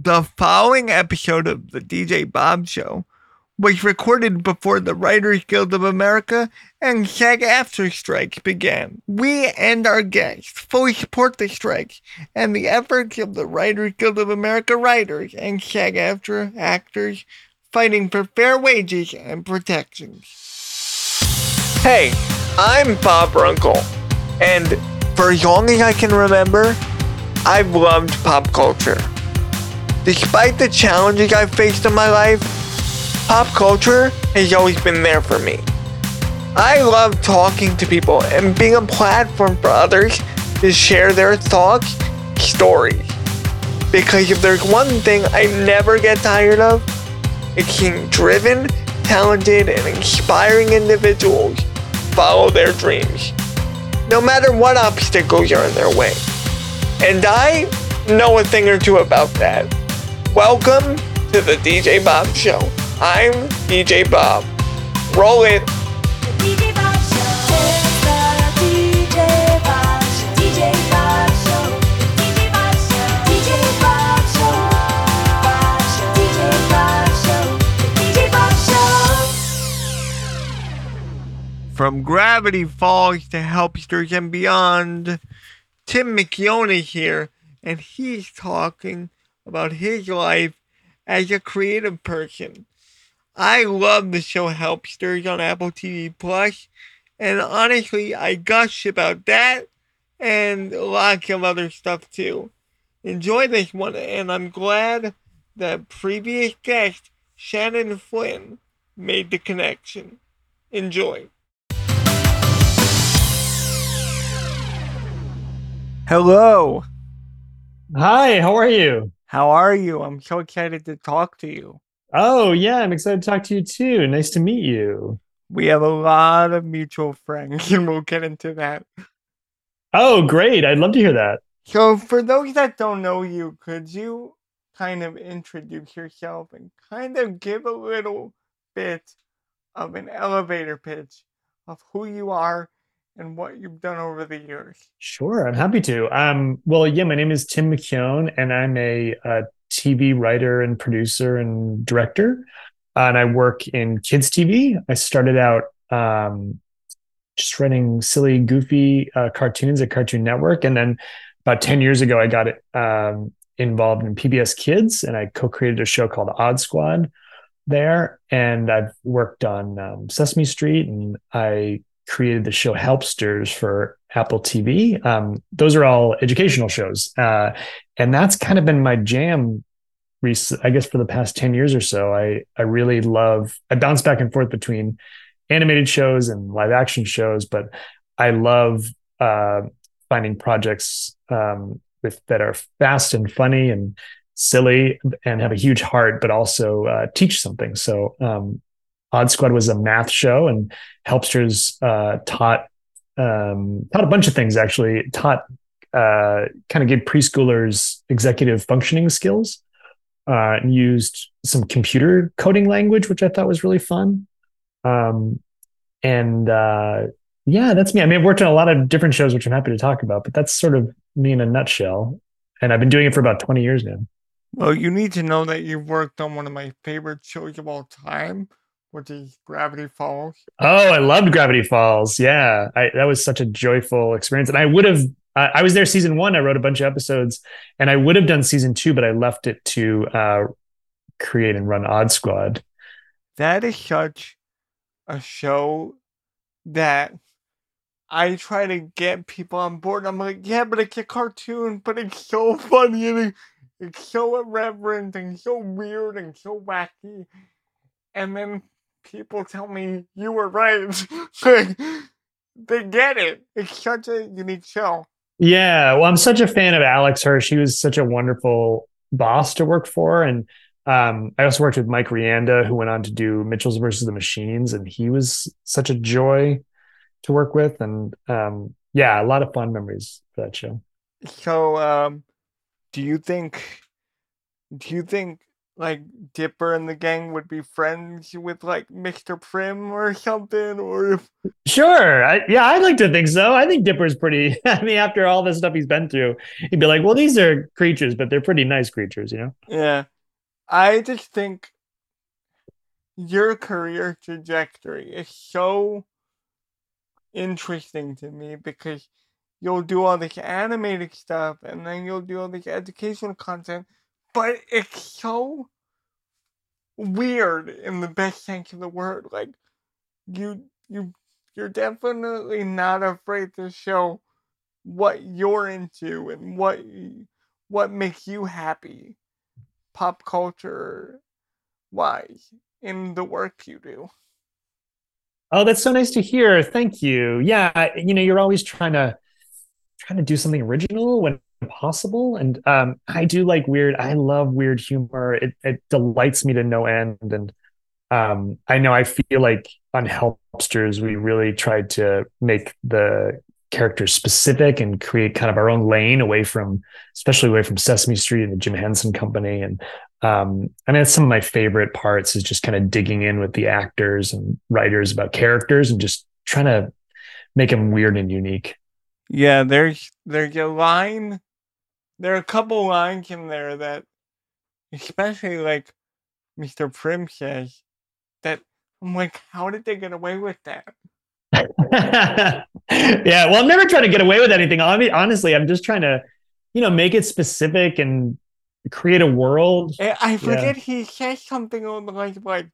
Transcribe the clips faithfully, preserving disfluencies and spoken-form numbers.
The following episode of the D J Bob Show was recorded before the Writers Guild of America and SAG-AFTRA strikes began. We and our guests fully support the strike and the efforts of the Writers Guild of America writers and SAG-AFTRA actors fighting for fair wages and protections. Hey, I'm Bob Runkle, and for as long as I can remember, I've loved pop culture. Despite the challenges I've faced in my life, pop culture has always been there for me. I love talking to people and being a platform for others to share their thoughts, stories. Because if there's one thing I never get tired of, it's seeing driven, talented, and inspiring individuals follow their dreams, no matter what obstacles are in their way. And I know a thing or two about that. Welcome to the D J Bob Show. I'm D J Bob. Roll it. The D J Bob Show. It's the D J Bob Show. D J Bob Show. D J Bob Show. D J Bob Show. Bob Show. D J Bob Show. The D J Bob Show. From Gravity Falls to Helpsters and beyond, Tim McKeown is here, and he's talking about his life as a creative person. I love the show Helpsters on Apple T V Plus, and honestly, I gush about that and lots of other stuff too. Enjoy this one, and I'm glad that previous guest Shannon Flynn made the connection. Enjoy. Hello. Hi, how are you? How are you? I'm so excited to talk to you. Oh, yeah, I'm excited to talk to you too. Nice to meet you. We have a lot of mutual friends, and we'll get into that. Oh, great. I'd love to hear that. So, for those that don't know you, could you kind of introduce yourself and kind of give a little bit of an elevator pitch of who you are and what you've done over the years? Sure, I'm happy to. Um, well, yeah, my name is Tim McKeown, and I'm a, a T V writer and producer and director. Uh, and I work in kids T V. I started out um, just writing silly, goofy uh, cartoons at Cartoon Network. And then about ten years ago, I got um, involved in P B S Kids, and I co-created a show called Odd Squad there. And I've worked on um, Sesame Street, and I created the show Helpsters for Apple T V. Um, those are all educational shows. Uh, and that's kind of been my jam, I guess, for the past ten years or so. I, I really love, I bounce back and forth between animated shows and live action shows, but I love uh, finding projects um, with that are fast and funny and silly and have a huge heart, but also uh, teach something. So um, Odd Squad was a math show, and Helpsters uh, taught um, taught a bunch of things. Actually, it taught uh, kind of gave preschoolers executive functioning skills, uh, and used some computer coding language, which I thought was really fun. Um, and uh, yeah, that's me. I mean, I've worked on a lot of different shows, which I'm happy to talk about. But that's sort of me in a nutshell. And I've been doing it for about twenty years now. Well, you need to know that you've worked on one of my favorite shows of all time, which is Gravity Falls. Oh, I loved Gravity Falls. Yeah, I, that was such a joyful experience. And I would have, uh, I was there season one. I wrote a bunch of episodes, and I would have done season two, but I left it to uh, create and run Odd Squad. That is such a show that I try to get people on board. I'm like, yeah, but it's a cartoon, but it's so funny and it, it's so irreverent and so weird and so wacky. And then people tell me you were right. Like, they get it. It's such a unique show. Yeah, well, I'm such a fan of Alex Hirsch. He was such a wonderful boss to work for. And um, I also worked with Mike Rianda, who went on to do Mitchell's versus the Machines. And he was such a joy to work with. And um, yeah, a lot of fun memories for that show. So um, do you think, do you think like Dipper and the gang would be friends with like Mister Prim or something, or if Sure. I, yeah, I'd like to think so. I think Dipper's pretty. I mean, after all the stuff he's been through, he'd be like, "Well, these are creatures, but they're pretty nice creatures, you know." yeah. I just think your career trajectory is so interesting to me because you'll do all this animated stuff and then you'll do all this educational content, but it's so weird in the best sense of the word. Like you you you're definitely not afraid to show what you're into and what what makes you happy pop culture wise in the work you do. Oh, that's so nice to hear. Thank you. Yeah, you know, you're always trying to trying to do something original when possible, and um, I do like weird. I love weird humor. It it delights me to no end, and um, I know I feel like on Helpsters we really tried to make the characters specific and create kind of our own lane away from, especially away from Sesame Street and the Jim Henson Company. And um, I mean, it's some of my favorite parts is just kind of digging in with the actors and writers about characters and just trying to make them weird and unique. Yeah, there's there's a line. There are a couple lines in there that, especially like Mister Prim says, that I'm like, how did they get away with that? Yeah, well, I'm never trying to get away with anything. I mean, honestly, I'm just trying to, you know, make it specific and create a world. And I Yeah. forget he says something on the like like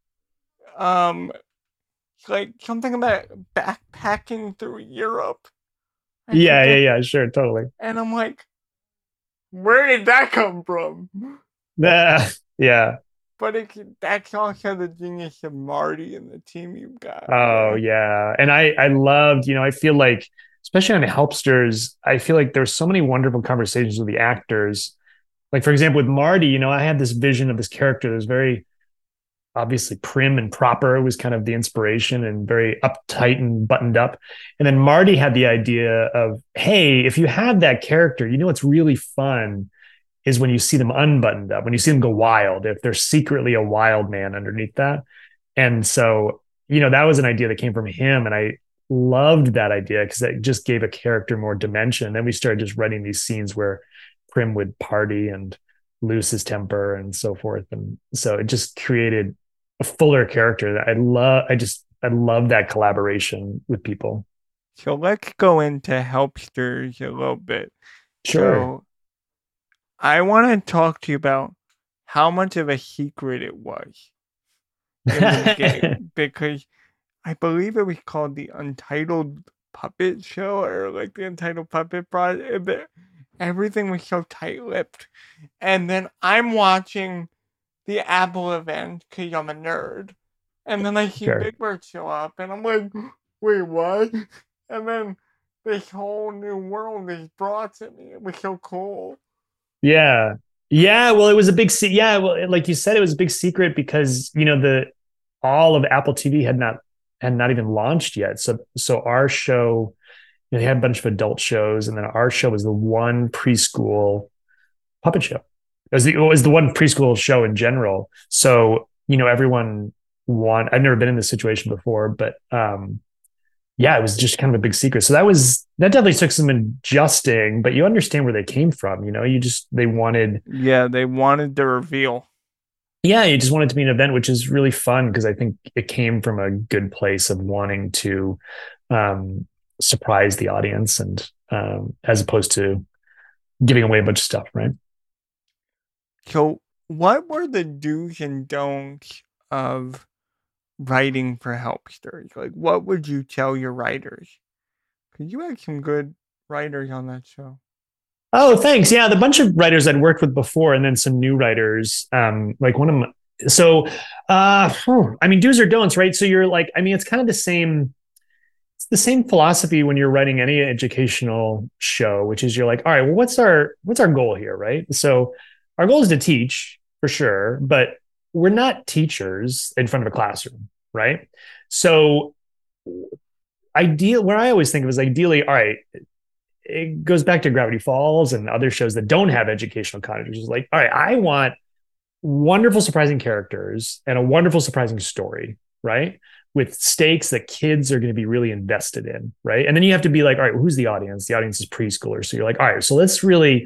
um like something about backpacking through Europe. I Yeah, yeah, forget. yeah, sure, totally. And I'm like, where did that come from? Uh, yeah. But it, that's also the genius of Marty and the team you've got. Oh, there. yeah. And I, I loved, you know, I feel like, especially on Helpsters, I feel like there's so many wonderful conversations with the actors. Like, for example, with Marty, you know, I had this vision of this character that was very obviously prim and proper. It was kind of the inspiration and very uptight and buttoned up. And then Marty had the idea of, hey, if you have that character, you know what's really fun is when you see them unbuttoned up, when you see them go wild, if there's secretly a wild man underneath that. And so, you know, that was an idea that came from him. And I loved that idea because it just gave a character more dimension. And then we started just writing these scenes where Prim would party and lose his temper and so forth. And so it just created a fuller character that I love. I just, I love that collaboration with people. So let's go into Helpsters a little bit. Sure. So I want to talk to you about how much of a secret it was in the game because I believe it was called the Untitled Puppet Show or like the Untitled Puppet Project. Everything was so tight-lipped. And then I'm watching the Apple event because I'm a nerd. And then I see Sure. Big Bird show up and I'm like, wait, what? And then this whole new world is brought to me. It was so cool. Yeah. Yeah. Well, it was a big, se- yeah. Well, like you said, it was a big secret because, you know, the, all of Apple T V had not, had not even launched yet. So, so our show, you know, they had a bunch of adult shows and then our show was the one preschool puppet show. It was the, it was the one preschool show in general. So, you know, everyone want, I've never been in this situation before, but, um, yeah, it was just kind of a big secret. So that was, that definitely took some adjusting, but you understand where they came from. You know, you just, they wanted, Yeah, they wanted the reveal. yeah, you just wanted to be an event, which is really fun because I think it came from a good place of wanting to um, surprise the audience and um, as opposed to giving away a bunch of stuff, right? So, what were the do's and don'ts of writing for Helpsters? Like, what would you tell your writers? Because you had some good writers on that show. Oh, thanks. Yeah, the bunch of writers I'd worked with before, and then some new writers. Um, like one of them. So, uh, I mean, do's or don'ts, right? So you're like, I mean, it's kind of the same. It's the same philosophy when you're writing any educational show, which is you're like, all right, well, what's our what's our goal here, right? So, our goal is to teach for sure, but we're not teachers in front of a classroom, right? So, ideal. Where I always think of is ideally, all right. It goes back to Gravity Falls and other shows that don't have educational content, which is like, all right, I want wonderful, surprising characters and a wonderful, surprising story, right? With stakes that kids are going to be really invested in, right? And then you have to be like, all right, well, who's the audience? The audience is preschoolers. So you're like, all right, so let's really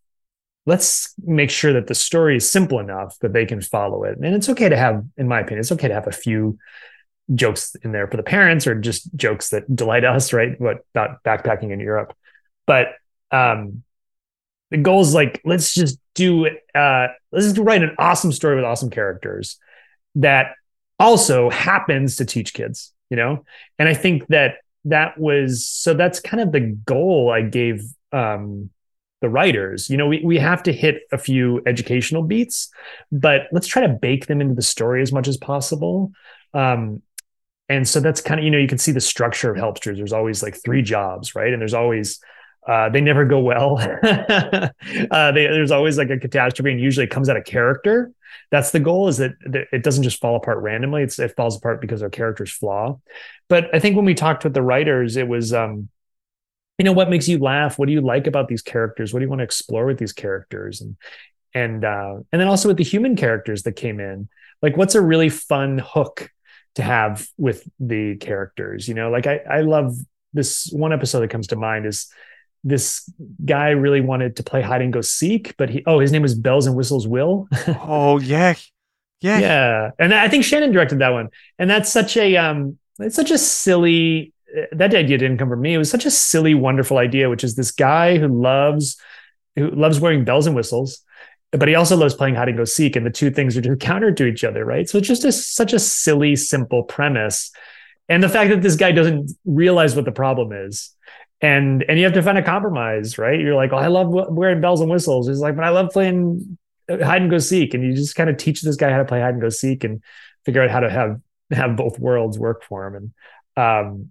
let's make sure that the story is simple enough that they can follow it. And it's okay to have, in my opinion, it's okay to have a few jokes in there for the parents or just jokes that delight us, right? What about backpacking in Europe? But um, the goal is like, let's just do it. Uh, let's just write an awesome story with awesome characters that also happens to teach kids, you know? And I think that that was, so that's kind of the goal I gave um, the writers. You know, we, we have to hit a few educational beats, but let's try to bake them into the story as much as possible. Um, and so that's kind of, you know, you can see the structure of Helpsters. There's always like three jobs, right? And there's always, uh, they never go well. uh, they, there's always like a catastrophe, and usually it comes out of character. That's the goal, is that it doesn't just fall apart randomly. It's, it falls apart because our characters flaw. But I think when we talked with the writers, it was, um, you know, what makes you laugh? What do you like about these characters? What do you want to explore with these characters? And, and, uh, and then also with the human characters that came in, like, what's a really fun hook to have with the characters? You know, like I, I love this one episode that comes to mind is this guy really wanted to play hide and go seek, but he, oh, his name was Bells and Whistles Will. Oh, yeah. Yeah. Yeah. And I think Shannon directed that one. And that's such a, um, it's such a silly, that idea didn't come from me. It was such a silly, wonderful idea, which is this guy who loves, who loves wearing bells and whistles, but he also loves playing hide and go seek. And the two things are just counter to each other, right? So it's just a, such a silly, simple premise. And the fact that this guy doesn't realize what the problem is. And, and you have to find a compromise, right? You're like, oh, I love wearing bells and whistles. It's like, but I love playing hide and go seek. And you just kind of teach this guy how to play hide and go seek and figure out how to have, have both worlds work for him. And, um,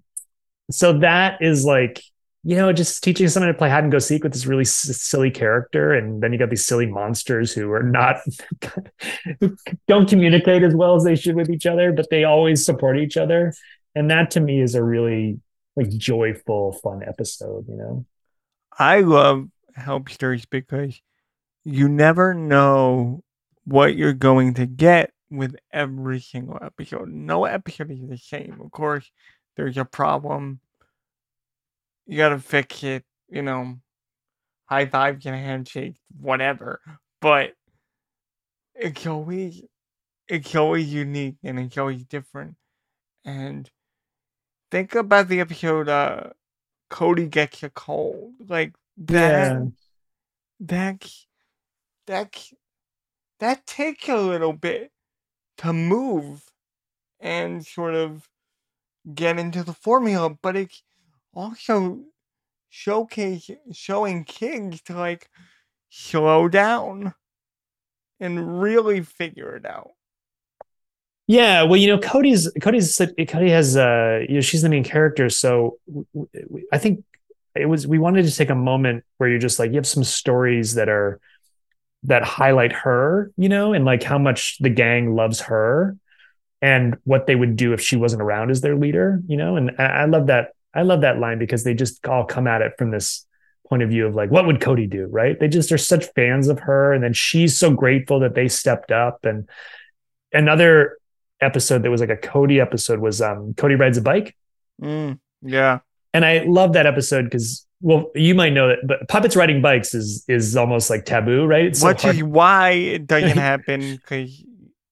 so that is like, you know, just teaching someone to play hide and go seek with this really s- silly character. And then you got these silly monsters who are not, who don't communicate as well as they should with each other, but they always support each other. And that to me is a really like joyful, fun episode, you know? I love Helpsters because you never know what you're going to get with every single episode. No episode is the same. Of course, there's a problem. You gotta fix it, you know, high fives and a handshake, whatever. But it's always it's always unique and it's always different. And think about the episode uh Cody gets a cold. Like that Yeah. that that that takes a little bit to move and sort of get into the formula, but it's also showcase showing kids to like slow down and really figure it out. Yeah, well, you know, Cody's Cody's Cody has uh, you know, she's the main character, so w- w- I think it was we wanted to take a moment where you're just like you have some stories that are that highlight her, you know, and like how much the gang loves her and what they would do if she wasn't around as their leader, you know, and I, I love that I love that line because they just all come at it from this point of view of like, what would Cody do, right? They just are such fans of her, and then she's so grateful that they stepped up. And another episode that was like a Cody episode was um Cody rides a bike. Mm, yeah. And I love that episode because, well, you might know that, but puppets riding bikes is is almost like taboo, right? It's so Which hard- is why it doesn't happen, because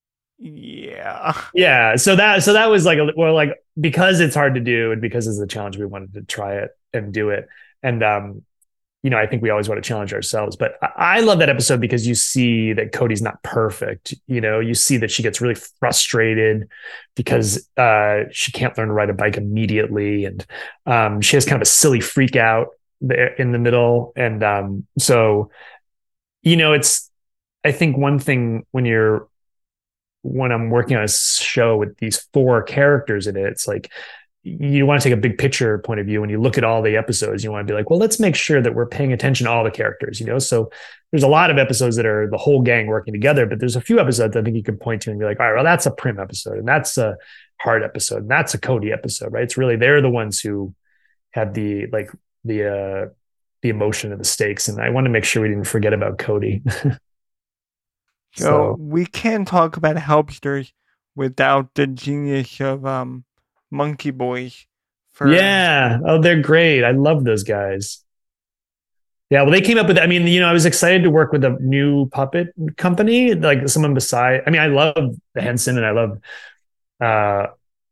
yeah. Yeah. So that so that was like a well, like because it's hard to do and because it's a challenge, we wanted to try it and do it. And um, you know, I think we always want to challenge ourselves. But I, I love that episode because you see that Cody's not perfect. You know, you see that she gets really frustrated because uh she can't learn to ride a bike immediately. And um she has kind of a silly freak out there in the middle. And um, so, you know, it's I think one thing when you're when I'm working on a show with these four characters in it, it's like you want to take a big picture point of view. When you look at all the episodes, you want to be like, well, let's make sure that we're paying attention to all the characters, you know? So there's a lot of episodes that are the whole gang working together, but there's a few episodes I think you can point to and be like, all right, well, that's a Prim episode and that's a Hard episode and that's a Cody episode, right? It's really, they're the ones who had the, like the, uh, the emotion and the stakes. And I want to make sure we didn't forget about Cody. So So we can't talk about Helpsters without the genius of um Monkey Boys. For yeah, oh, they're great. I love those guys. Yeah, well, they came up with. I mean, you know, I was excited to work with a new puppet company, like someone beside. I mean, I love the Henson, and I love uh,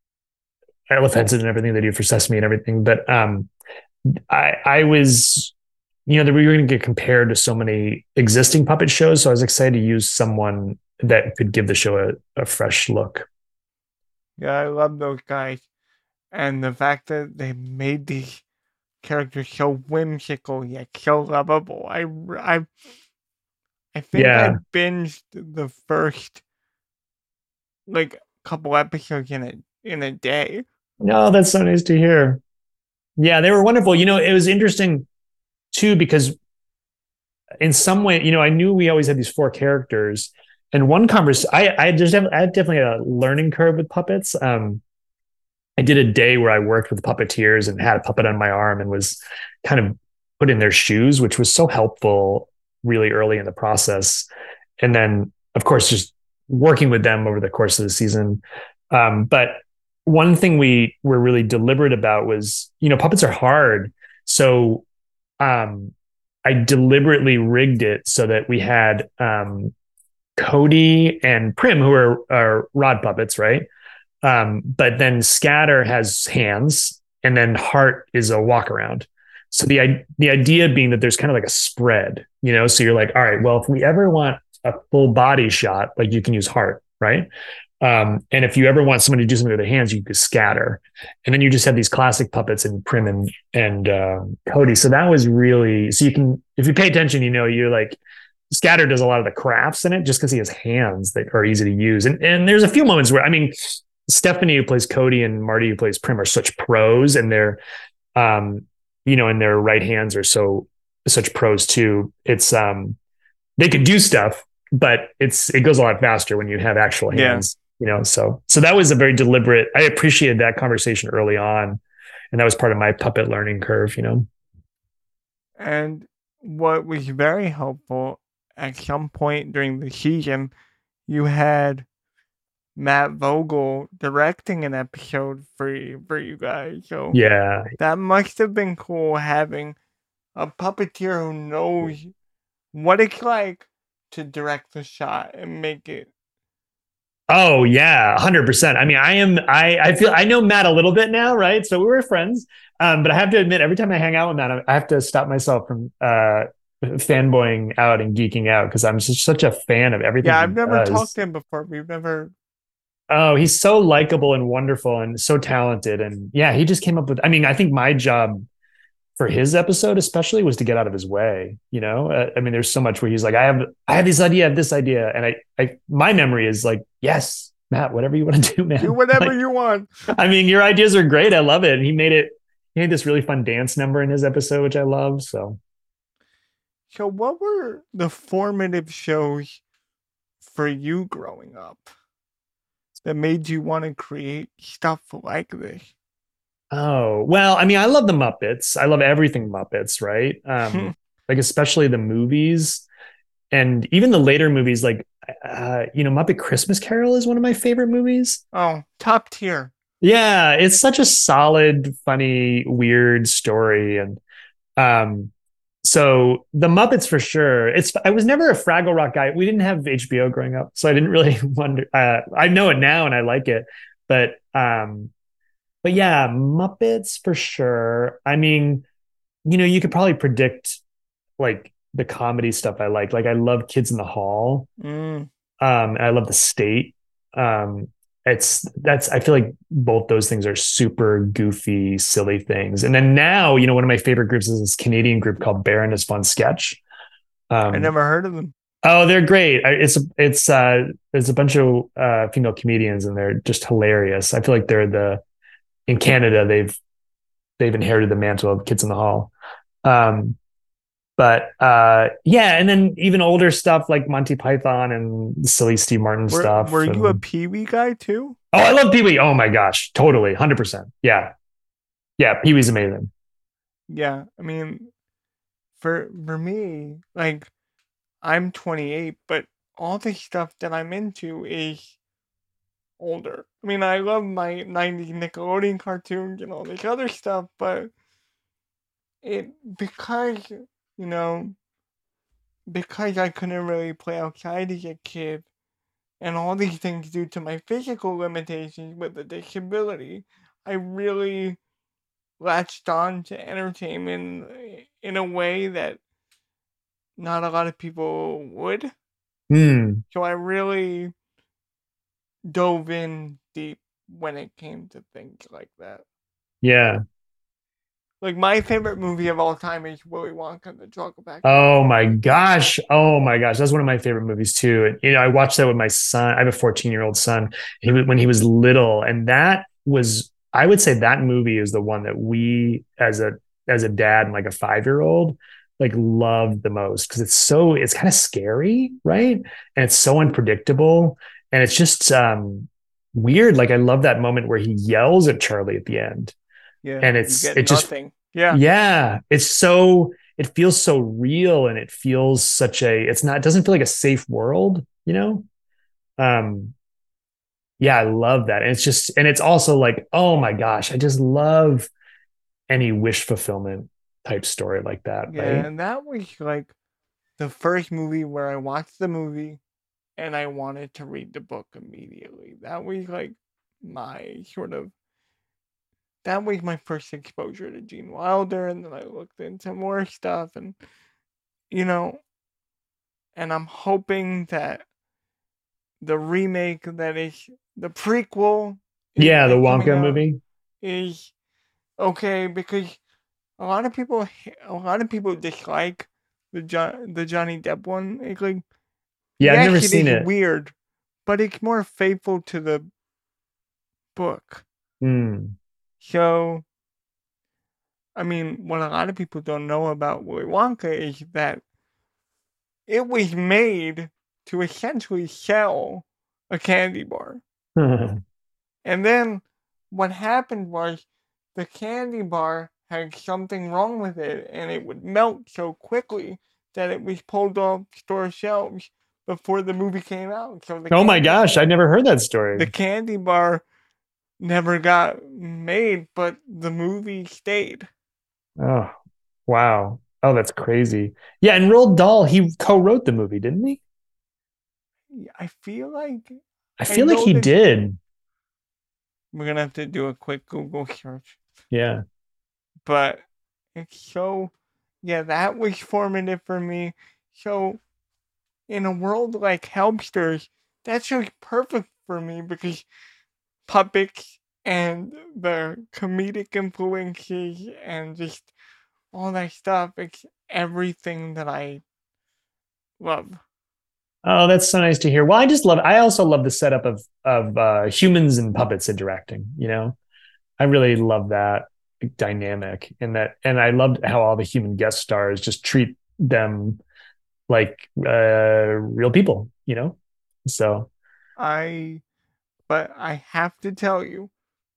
I love Henson and everything they do for Sesame and everything. But um, I I was, you know, that we were going to get compared to so many existing puppet shows, so I was excited to use someone that could give the show a, a fresh look. yeah, I love those guys, and the fact that they made these characters so whimsical yet so lovable. I I I think I Yeah, binged the first like couple episodes in a in a day. no, that's so nice to hear. Yeah, they were wonderful. You know, it was interesting too because in some way, you know, I knew we always had these four characters. And one conversation, I, I just have, I had definitely a learning curve with puppets. Um, I did a day where I worked with puppeteers and had a puppet on my arm and was kind of put in their shoes, which was so helpful really early in the process. And then, of course, just working with them over the course of the season. Um, but one thing we were really deliberate about was, you know, puppets are hard. So um, I deliberately rigged it so that we had um, Cody and Prim, who are, are rod puppets, right? Um, but then Scatter has hands, and then Heart is a walk around. So the the idea being that there's kind of like a spread, you know. So you're like, all right, well, if we ever want a full body shot, like you can use Heart, right? Um, and if you ever want someone to do something with their hands, you could Scatter, and then you just have these classic puppets in Prim and and um, Cody. So that was really so you can if you pay attention, you know, you're like Scatter does a lot of the crafts in it just because he has hands that are easy to use, and and there's a few moments where I mean. Stephanie, who plays Cody, and Marty, who plays Prim, are such pros, and they're, um, you know, and their right hands are so such pros too. It's um, they could do stuff, but it's it goes a lot faster when you have actual Yeah. hands, you know. So so that was a very deliberate. I appreciated that conversation early on, and that was part of my puppet learning curve, you know. And what was very helpful at some point during the season, you had Matt Vogel directing an episode for you, for you guys. So Yeah, that must have been cool having a puppeteer who knows what it's like to direct the shot and make it. oh yeah, one hundred percent. I mean, I am I I feel I know Matt a little bit now, right? So we were friends. Um, but I have to admit, every time I hang out with Matt, I have to stop myself from uh fanboying out and geeking out because I'm just such a fan of everything. Yeah, he I've never does. talked to him before. We've never. Oh, he's so likable and wonderful and so talented. And yeah, he just came up with, I mean, I think my job for his episode especially was to get out of his way. You know, uh, I mean, there's so much where he's like, I have, I have this idea, I have this idea. And I, I, my memory is like, yes, Matt, whatever you want to do, man. Do whatever Like, you want. I mean, your ideas are great. I love it. And he made it, he made this really fun dance number in his episode, which I love. So So, what were the formative shows for you growing up that made you want to create stuff like this? oh, well, I mean, I love the Muppets. I love everything Muppets, right? Um, like especially the movies and even the later movies, like uh, you know, Muppet Christmas Carol is one of my favorite movies. Oh, top tier. Yeah, it's such a solid, funny, weird story. And um, so the Muppets for sure. It's I was never a Fraggle Rock guy. We didn't have H B O growing up, so I didn't really wonder. Uh, I know it now and I like it, but um, but yeah, Muppets for sure. I mean, you know, you could probably predict like the comedy stuff I like. Like I love Kids in the Hall. Mm. Um, and I love The State. Um, it's that's I feel like both those things are super goofy, silly things. And then now, you know, one of my favorite groups is this Canadian group called Baroness Von Sketch. Um, I never heard of them. Oh, they're great. I- It's it's uh there's a bunch of uh female comedians and they're just hilarious. I feel like they're the in Canada they've they've inherited the mantle of Kids in the Hall. Um but uh yeah, and then even older stuff like Monty Python and silly Steve Martin Were, stuff. were you a and- Pee Wee guy too? Oh, I love Pee Wee. Oh my gosh, totally, one hundred percent. Yeah. Yeah, Pee Wee's amazing. Yeah, I mean, for for me, like I'm twenty-eight, but all the stuff that I'm into is older. I mean, I love my nineties Nickelodeon cartoons and all this other stuff, but it because you know because I couldn't really play outside as a kid, and all these things due to my physical limitations with a disability, I really latched on to entertainment in a way that not a lot of people would. Hmm. So I really dove in deep when it came to things like that. Yeah. Like my favorite movie of all time is Willy Wonka and the Chocolate Factory. Oh my gosh. Oh my gosh. That's one of my favorite movies too. And, you know, I watched that with my son. I have a fourteen year old son. He was when he was little, and that was, I would say that movie is the one that we as a as a dad and like a five year old like loved the most because it's so it's kind of scary, right? And it's so unpredictable, and it's just um weird. Like I love that moment where he yells at Charlie at the end, Yeah, and you it's get it just nothing. Yeah, yeah, it's so it feels so real, and it feels such a it's not it doesn't feel like a safe world, you know? Um yeah, I love that. And it's just and it's also like, oh my gosh, I just love any wish fulfillment type story like that, yeah, right? and that was like the first movie where I watched the movie and I wanted to read the book immediately. That was like my sort of that was my first exposure to Gene Wilder, and then I looked into more stuff, and you know, and I'm hoping that the remake that is the prequel is, Yeah, the is coming Wonka out movie. is okay because a lot of people ha- a lot of people dislike the John the Johnny Depp one. It's like Yeah, I've never yes, it seen is it. weird, but it's more faithful to the book. Hmm. So I mean, what a lot of people don't know about Willy Wonka is that it was made to essentially sell a candy bar. And then what happened was the candy bar had something wrong with it and it would melt so quickly that it was pulled off store shelves before the movie came out. So the Oh my candy gosh, I never heard that story. the candy bar never got made, but the movie stayed. Oh, wow. Oh, that's crazy. Yeah, and Roald Dahl, he co-wrote the movie, didn't he? I feel like I I feel like know he that did. we're gonna have to do a quick Google search. Yeah. But it's so yeah, that was formative for me. So in a world like Helpsters, that's just perfect for me because puppets and the comedic influences and just all that stuff, it's everything that I love. Oh, that's so nice to hear. Well, I just love I also love the setup of of uh humans and puppets interacting, you know. I really love that dynamic and that and I loved how all the human guest stars just treat them like uh real people, you know. So I but I have to tell you,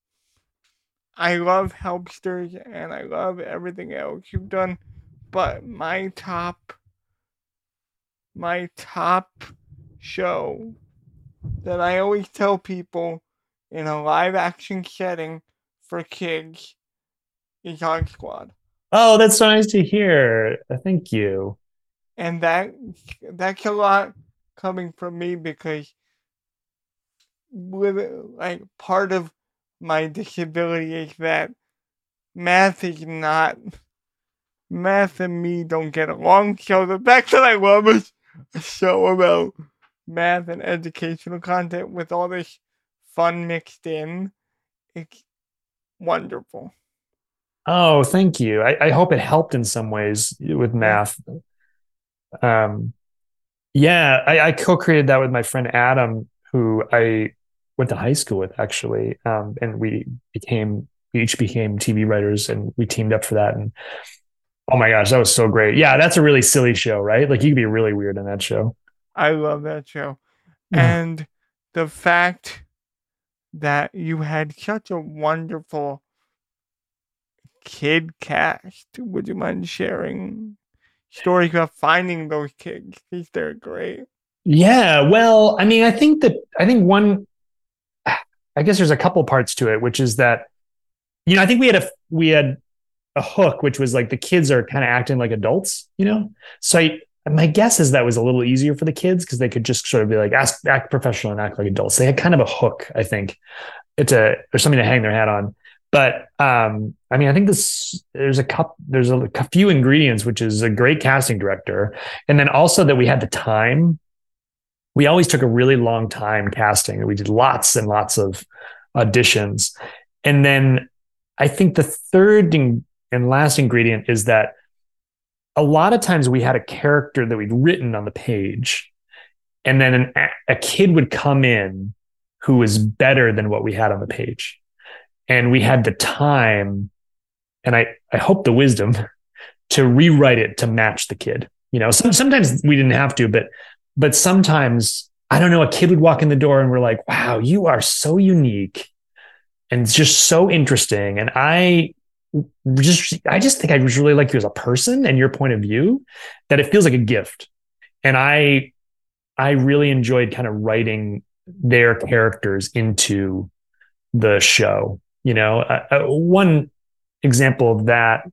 I love Helpsters and I love everything else you've done, but my top my top show that I always tell people in a live action setting for kids is Hog Squad. oh, that's so nice to hear. Thank you. And that that's a lot coming from me because with like part of my disability is that math is not math and me don't get along. So the fact that I love a, a show about math and educational content with all this fun mixed in, it's wonderful. Oh, thank you. I, I hope it helped in some ways with Yeah. math. Um, yeah, I, I co-created that with my friend Adam, who I went to high school with actually. Um, and we became we each became T V writers and we teamed up for that. And oh my gosh, that was so great. Yeah, that's a really silly show, right? Like you could be really weird in that show. I love that show. And the fact that you had such a wonderful kid cast. Would you mind sharing stories about finding those kids? Because they're great. Yeah, well, I mean, I think that I think one, I guess there's a couple parts to it, which is that, you know, I think we had a we had a hook, which was like the kids are kind of acting like adults, you know. So I, my guess is that was a little easier for the kids because they could just sort of be like act, act professional and act like adults. They had kind of a hook, I think. It's a or something to hang their hat on. But um, I mean, I think this there's a couple there's a, a few ingredients, which is a great casting director, and then also that we had the time. We always took a really long time casting. We did lots and lots of auditions. And then I think the third and last ingredient is that a lot of times we had a character that we'd written on the page, and then an, a kid would come in who was better than what we had on the page. And we had the time, and I, I hope the wisdom to rewrite it to match the kid. You know, some, sometimes we didn't have to, but But sometimes, I don't know, a kid would walk in the door and we're like, wow, you are so unique and just so interesting. And I just, I just think I really like you as a person and your point of view, that it feels like a gift. And I, I really enjoyed kind of writing their characters into the show. You know, uh, uh, one example of that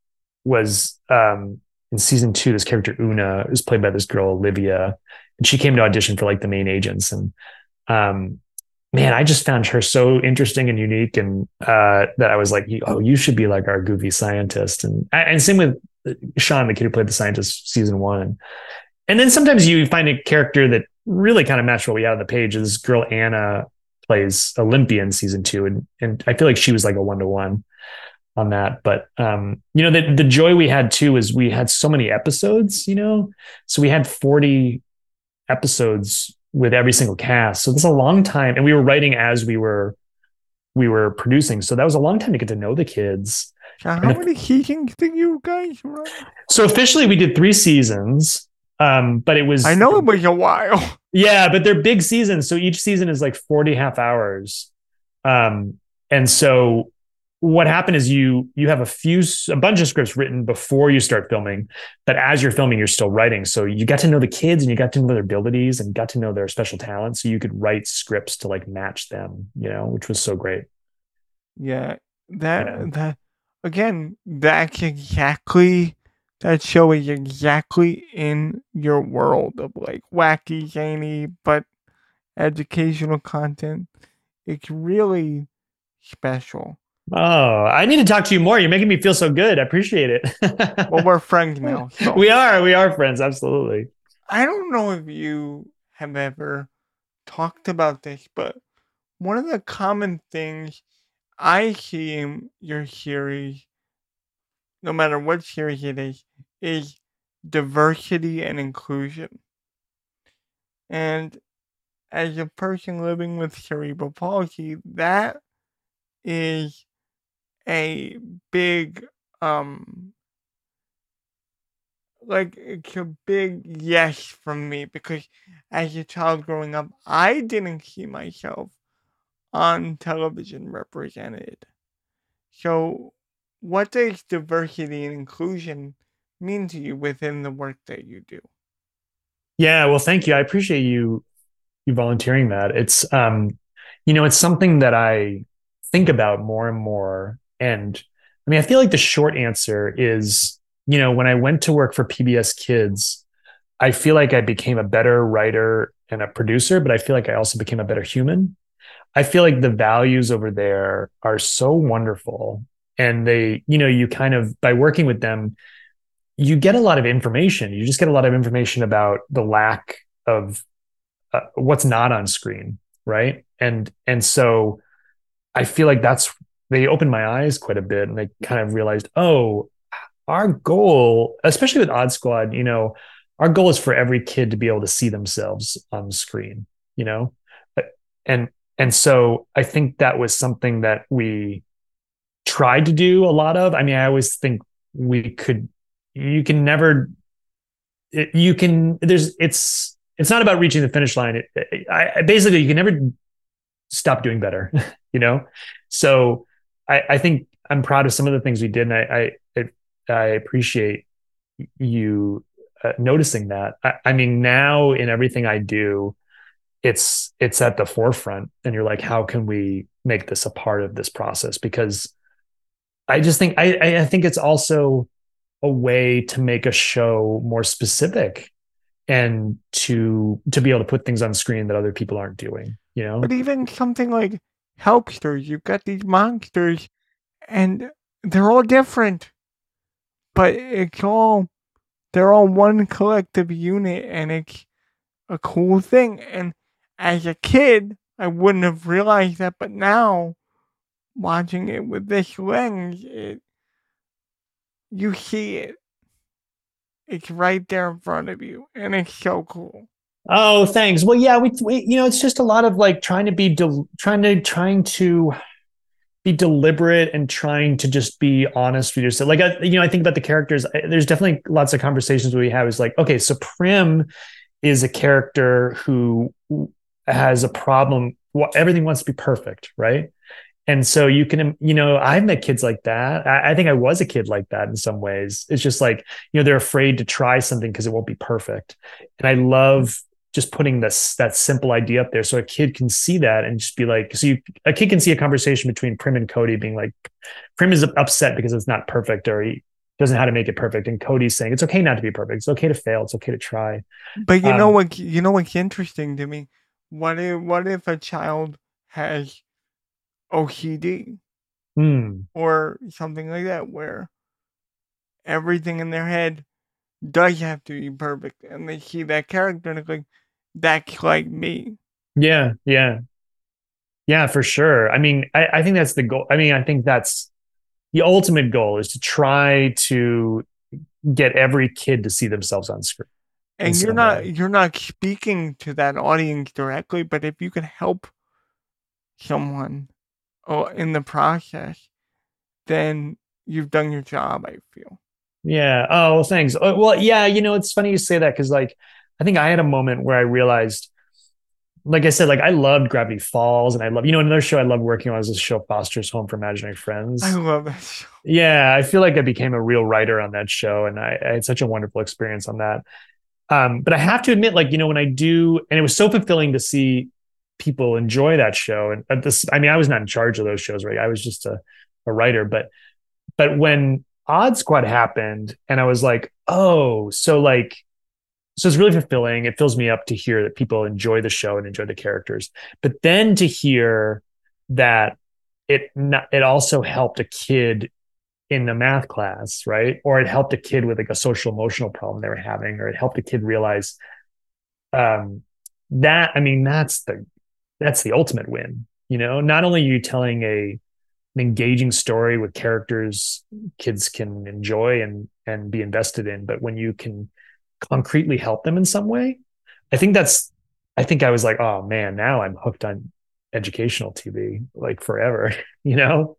was um, in season two, this character Una is played by this girl, Olivia. And she came to audition for like the main agents. And um, man, I just found her so interesting and unique. And uh, that I was like, oh, you should be like our goofy scientist. And, and same with Sean, the kid who played the scientist season one. And then sometimes you find a character that really kind of matched what we had on the page. This girl, Anna, plays Olympia in season two. And, and I feel like she was like a one-to-one on that. But, um, you know, the, the joy we had too is we had so many episodes, you know, so we had forty episodes with every single cast. So that's a long time. And we were writing as we were, we were producing. So that was a long time to get to know the kids. So how many seasons did you guys run? So officially we did three seasons. Um, but it was, I know it was a while. yeah, but they're big seasons. So each season is like forty half hours. Um, and so what happened is you you have a few a bunch of scripts written before you start filming, but as you're filming you're still writing, so you got to know the kids and you got to know their abilities and got to know their special talents, so you could write scripts to like match them, you know, which was so great. Yeah, that Yeah. that again, that's exactly that show is exactly in your world of like wacky, zany, but educational content. It's really special. Oh, I need to talk to you more. You're making me feel so good. I appreciate it. Well, we're friends now. So. We are. We are friends. Absolutely. I don't know if you have ever talked about this, but one of the common things I see in your series, no matter what series it is, is diversity and inclusion. And as a person living with cerebral palsy, that is a big um like it's a big yes from me, because as a child growing up I didn't see myself on television represented. So what does diversity and inclusion mean to you within the work that you do? Yeah, well, thank you. I appreciate you you volunteering that. It's um, you know, it's something that I think about more and more. And I mean, I feel like the short answer is, you know, when I went to work for P B S Kids, I feel like I became a better writer and a producer, but I feel like I also became a better human. I feel like the values over there are so wonderful. And they, you know, you kind of, by working with them, you get a lot of information. You just get a lot of information about the lack of uh, what's not on screen, right? And and so I feel like that's, they opened my eyes quite a bit, and I kind of realized, oh, our goal, especially with Odd Squad, you know, our goal is for every kid to be able to see themselves on the screen, you know, and and so I think that was something that we tried to do a lot of. I mean, I always think we could. You can never. It, you can. There's. It's. It's not about reaching the finish line. It, I, I basically you can never stop doing better. You know. So I, I think I'm proud of some of the things we did, and I I I appreciate you uh, noticing that. I, I mean, now in everything I do, it's it's at the forefront, and you're like, how can we make this a part of this process? Because I just think I I think it's also a way to make a show more specific and to to be able to put things on screen that other people aren't doing, you know? But even something like Helpsters, you've got these monsters, and they're all different, but it's all they're all one collective unit, and it's a cool thing. And as a kid, I wouldn't have realized that, but now watching it with this lens, it you see it. It's right there in front of you, and it's so cool. Oh, thanks. Well, yeah, we, we you know, it's just a lot of like trying to be del- trying to trying to be deliberate and trying to just be honest with yourself. Like, I, you know, I think about the characters. I, there's definitely lots of conversations we have. Is like, okay, so Prim is a character who has a problem. Well, everything wants to be perfect, right? And so you can, you know, I've met kids like that. I, I think I was a kid like that in some ways. It's just like, you know, they're afraid to try something because it won't be perfect. And I love just putting this that simple idea up there so a kid can see that and just be like, so you, a kid can see a conversation between Prim and Cody being like, Prim is upset because it's not perfect or he doesn't know how to make it perfect, and Cody's saying it's okay not to be perfect. It's okay to fail. It's okay to try. But you know Um, what? You know what's interesting to me? What if what if a child has O C D hmm. or something like that, where everything in their head does have to be perfect, and they see that character and it's like, that's like me. Yeah, yeah, yeah, for sure. I mean, I, I think that's the goal. I mean, I think that's the ultimate goal is to try to get every kid to see themselves on screen in And you're some not way. you're not speaking to that audience directly, but if you can help someone oh, in the process, then you've done your job, I feel. Yeah. Oh, well, thanks. Oh, well, yeah, you know, it's funny you say that because, like, I think I had a moment where I realized, like I said, like I loved Gravity Falls, and I love, you know, another show I loved working on was this show Foster's Home for Imaginary I Friends. love that show. Yeah, I feel like I became a real writer on that show, and I, I had such a wonderful experience on that. Um, but I have to admit, like, you know, when I do, and it was so fulfilling to see people enjoy that show. And at this, I mean, I was not in charge of those shows, right? I was just a, a writer, but but when Odd Squad happened, and I was like, oh, so like, so it's really fulfilling. It fills me up to hear that people enjoy the show and enjoy the characters. But then to hear that it not, it also helped a kid in a math class, right? Or it helped a kid with like a social emotional problem they were having, or it helped a kid realize um, that. I mean, that's the that's the ultimate win. You know, not only are you telling a an engaging story with characters kids can enjoy and and be invested in, but when you can concretely help them in some way, I think that's I think I was like, oh man, now I'm hooked on educational T V like forever, you know?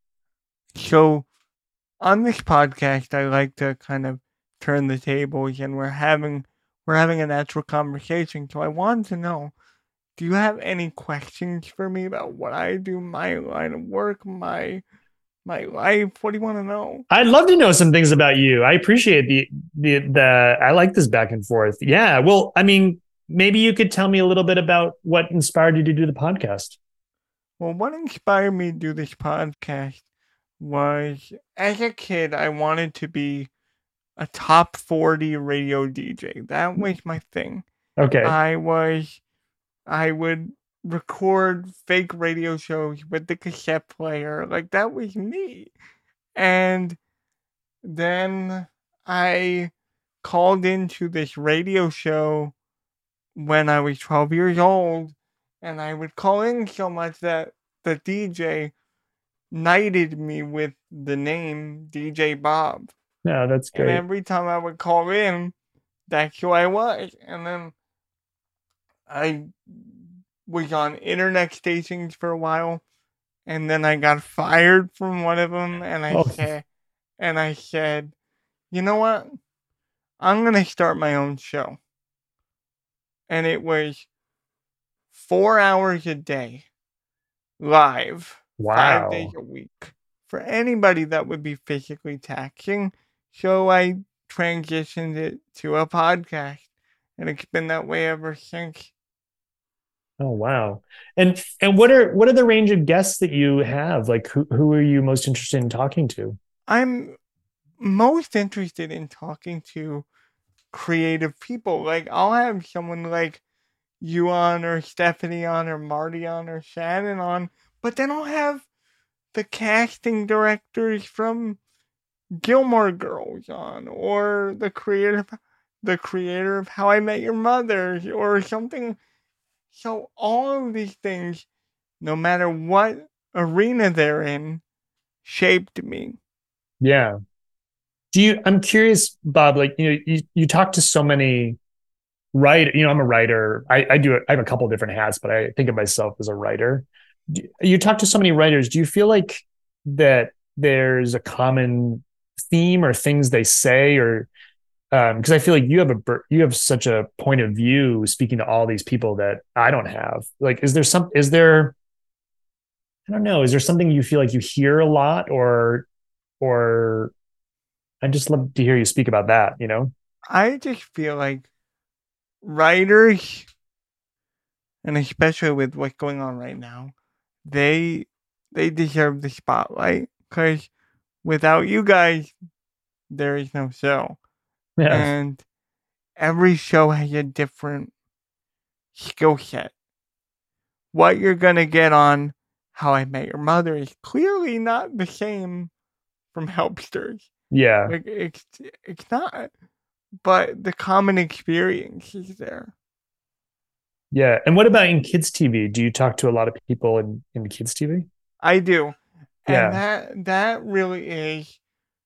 So on this podcast, I like to kind of turn the tables, and we're having we're having a natural conversation. So I wanted to know, do you have any questions for me about what I do, my line of work, my my life? What do you want to know? I'd love to know some things about you. I appreciate the the the I like this back and forth. Yeah. Well, I mean, maybe you could tell me a little bit about what inspired you to do the podcast. Well, what inspired me to do this podcast was, as a kid, I wanted to be a top forty radio D J. That was my thing. Okay. I was I would record fake radio shows with the cassette player. Like, that was me. And then I called into this radio show when I was twelve years old, and I would call in so much that the D J knighted me with the name D J Bob. No, that's And great. every time I would call in, that's who I was. And then I was on internet stations for a while, and then I got fired from one of them, and I Oh, said, and I said, you know what? I'm gonna start my own show. And it was four hours a day, live, five wow. days a week, for anybody that would be physically taxing. So I transitioned it to a podcast, and it's been that way ever since. Oh wow. And and what are what are the range of guests that you have? Like who who are you most interested in talking to? I'm most interested in talking to creative people. Like, I'll have someone like you on, or Stephanie on, or Marty on, or Shannon on, but then I'll have the casting directors from Gilmore Girls on, or the creative the creator of How I Met Your Mother, or something. So all of these things, no matter what arena they're in, shaped me. Yeah. Do you I'm curious, Bob, like you know, you, you talk to so many writer, you know, I'm a writer. I, I do I have a couple of different hats, but I think of myself as a writer. Do, you talk to so many writers. Do you feel like that there's a common theme or things they say, or um because I feel like you have a you have such a point of view speaking to all these people that I don't have. Like, is there some is there I don't know, is there something you feel like you hear a lot, or or I'd just love to hear you speak about that, you know? I just feel like writers, and especially with what's going on right now, they they deserve the spotlight, because without you guys, there is no show. Yeah. And every show has a different skill set. What you're gonna get on How I Met Your Mother is clearly not the same from Helpsters. Yeah. Like, it's it's not, but the common experience is there. Yeah. And what about in kids T V? Do you talk to a lot of people in, in kids T V? I do. And Yeah. that that really is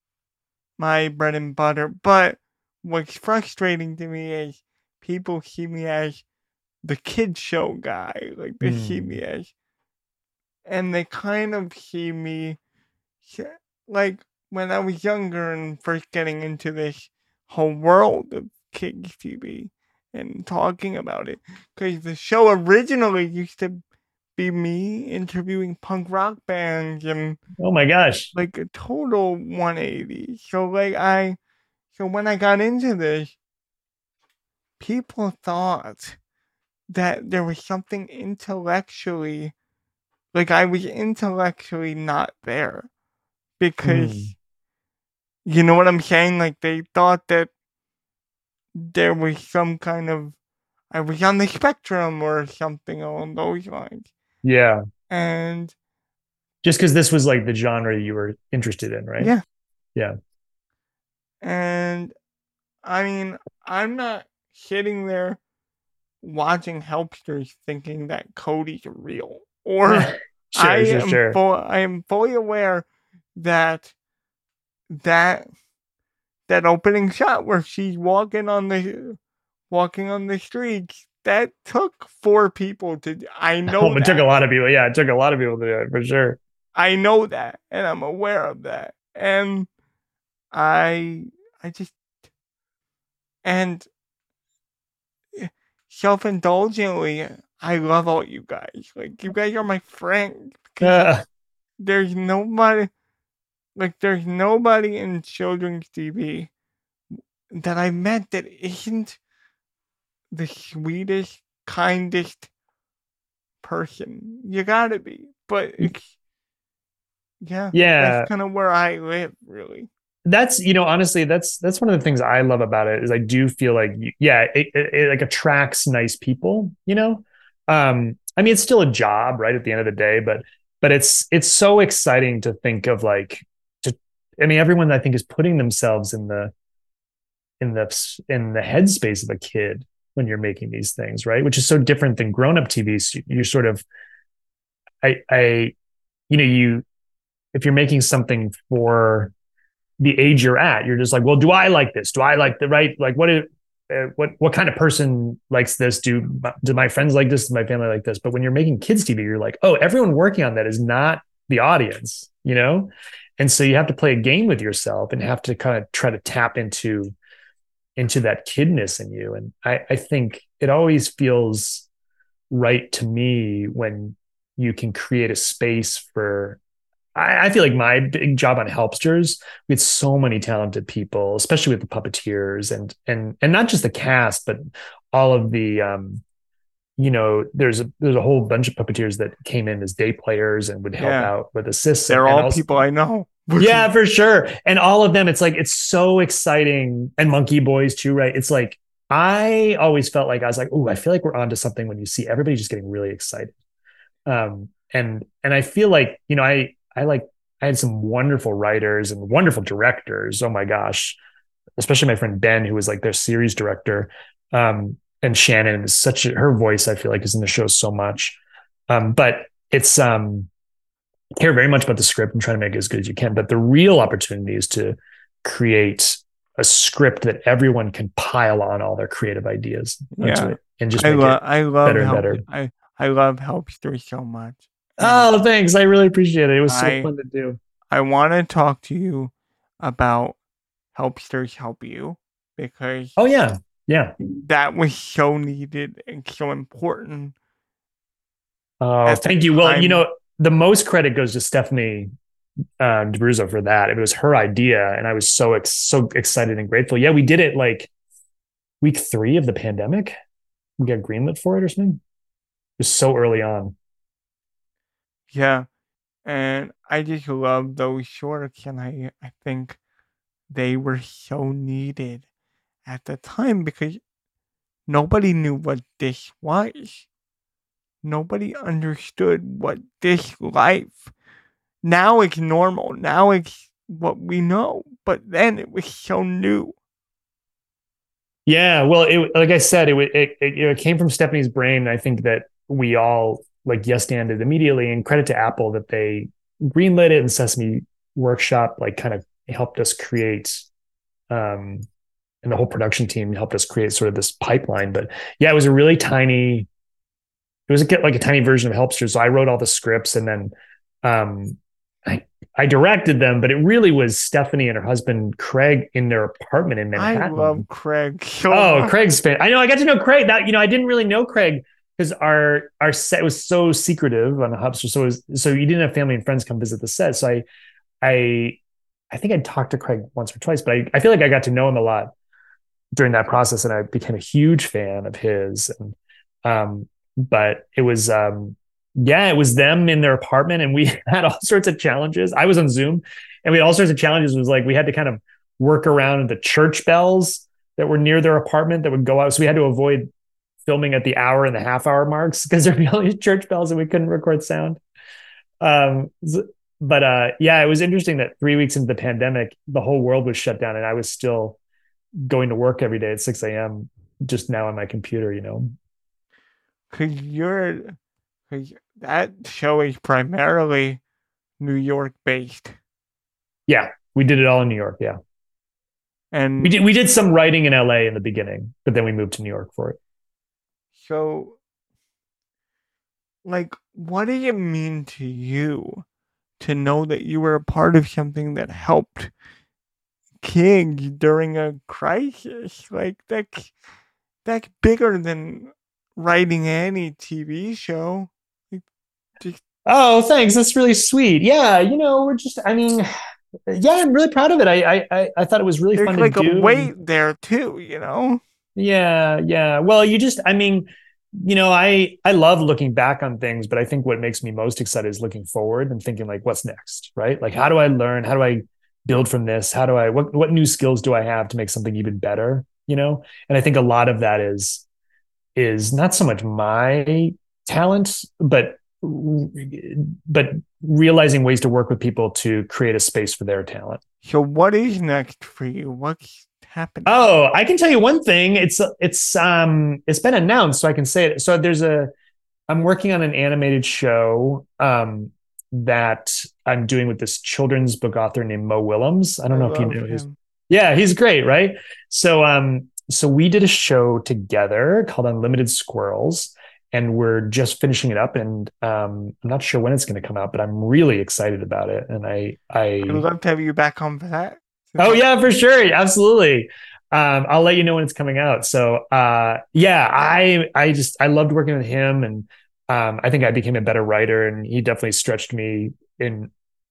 my bread and butter. But what's frustrating to me is people see me as the kid show guy. Like, they see Hmm. me as, and they kind of see me like when I was younger and first getting into this whole world of kids T V and talking about it. Because the show originally used to be me interviewing punk rock bands, and Oh my gosh. like a total one eighty. So like I so when I got into this, people thought that there was something intellectually, like I was intellectually not there, because Hmm. you know what I'm saying? Like, they thought that there was some kind of, I was on the spectrum or something along those lines. Yeah. And Just because this was like the genre you were interested in, right? yeah. Yeah. And I mean, I'm not sitting there watching Helpsters thinking that Cody's real. Or I Sure, sure, am sure. full, I am fully aware that that that opening shot where she's walking on the walking on the streets, that took four people to do. I know Oh, it that. took a lot of people. Yeah, it took a lot of people to do it for sure. I know that, and I'm aware of that. And I I just and self-indulgently, I love all you guys. Like, you guys are my friends. 'Cause Uh, there's nobody like there's nobody in children's T V that I met that isn't the sweetest, kindest person. You gotta be. But it's, yeah, yeah. that's kind of where I live, really. That's, you know, honestly, that's that's one of the things I love about it is I do feel like, yeah, it, it, it like attracts nice people, you know. Um, I mean, it's still a job, right, at the end of the day, but but it's it's so exciting to think of, like, to I mean, everyone I think is putting themselves in the in the in the headspace of a kid when you're making these things, right? Which is so different than grown-up T V. So you're sort of, I I, you know, you if you're making something for the age you're at, you're just like, well, do I like this? Do I like the right? Like, what is, uh, what what kind of person likes this? Do do my friends like this? Does my family like this? But when you're making kids T V, you're like, oh, everyone working on that is not the audience, you know? And so you have to play a game with yourself and have to kind of try to tap into into that kidness in you. And I, I think it always feels right to me when you can create a space for I, I feel like my big job on Helpsters, we had so many talented people, especially with the puppeteers and and and not just the cast, but all of the um, you know, there's a there's a whole bunch of puppeteers that came in as day players and would help Yeah. out with assists. They're and all also, people I know. yeah, for sure. And all of them, it's like it's so exciting. And Monkey Boys too, right? It's like I always felt like I was like, oh, I feel like we're onto something when you see everybody just getting really excited. Um, and and I feel like, you know, I I like I had some wonderful writers and wonderful directors. Oh my gosh, especially my friend Ben, who was like their series director. Um, and Shannon is such a, her voice, I feel like, is in the show so much. Um, but it's um I care very much about the script and trying to make it as good as you can. But the real opportunity is to create a script that everyone can pile on all their creative ideas Yeah. onto it and just I make love it I love better and help, better. I I love Helpster so much. Oh, thanks. I really appreciate it. It was so I- fun to do. I want to talk to you about Helpsters Help You because Oh yeah. Yeah. that was so needed and so important. Oh, At the thank you. Well, you time- know, the most credit goes to Stephanie uh, DeBruzzo for that. It was her idea, and I was so ex- so excited and grateful. Yeah, we did it like week three of the pandemic. We got greenlit for it or something. It was so early on. Yeah. And I just love those shorts, and I, I think they were so needed at the time because nobody knew what this was. Nobody understood what this life. Now it's normal. Now it's what we know. But then it was so new. Yeah, well, it, like I said, it, it it it came from Stephanie's brain. And I think that we all like yes anded immediately. And credit to Apple that they greenlit it, and Sesame Workshop like kind of helped us create, um, and the whole production team helped us create sort of this pipeline. But yeah, it was a really tiny. It was a, like a tiny version of Helpster. So I wrote all the scripts, and then um, I I directed them. But it really was Stephanie and her husband Craig in their apartment in Manhattan. I love Craig so Oh, much. Craig's fan. I know. I got to know Craig. That you know, I didn't really know Craig because our our set was so secretive on the Hubster. So it was, so you didn't have family and friends come visit the set. So I I I think I talked to Craig once or twice, but I, I feel like I got to know him a lot during that process, and I became a huge fan of his. And um, but it was um, yeah, it was them in their apartment, and we had all sorts of challenges. I was on Zoom, and we had all sorts of challenges. It was like we had to kind of work around the church bells that were near their apartment that would go out. So we had to avoid filming at the hour and the half hour marks because there'd be all these church bells and we couldn't record sound. Um, but uh, yeah, it was interesting that three weeks into the pandemic, the whole world was shut down, and I was still going to work every day at six a.m. just now on my computer, you know. Cause you're, cause that show is primarily New York based, Yeah, we did it all in New York. Yeah, and we did. We did some writing in L A in the beginning, but then we moved to New York for it. so, like, what did it mean to you to know that you were a part of something that helped kids during a crisis? Like, that's that's bigger than writing any T V show. Like, just Oh, thanks. That's really sweet. Yeah, you know, we're just. I mean, yeah, I'm really proud of it. I I I- I thought it was really there's fun like to do. a weight there too, you know. Yeah, yeah. Well, you just, I mean, you know, I I love looking back on things, but I think what makes me most excited is looking forward and thinking like, what's next, right? Like, how do I learn? How do I build from this? How do I what what new skills do I have to make something even better? You know, and I think a lot of that is is not so much my talent, but but realizing ways to work with people to create a space for their talent. So, what is next for you? What's happening? Oh, I can tell you one thing. It's it's um it's been announced, so I can say it. So there's a I'm working on an animated show um that I'm doing with this children's book author named Mo Willems. I don't know if you love know his. him. Yeah, he's great, right? So um so we did a show together called Unlimited Squirrels, and we're just finishing it up, and um I'm not sure when it's going to come out, but I'm really excited about it. And I I I'd love to have you back on for that. Oh yeah, for sure. Absolutely. Um, I'll let you know when it's coming out. So uh, yeah, I I just I loved working with him, and um, I think I became a better writer, and he definitely stretched me in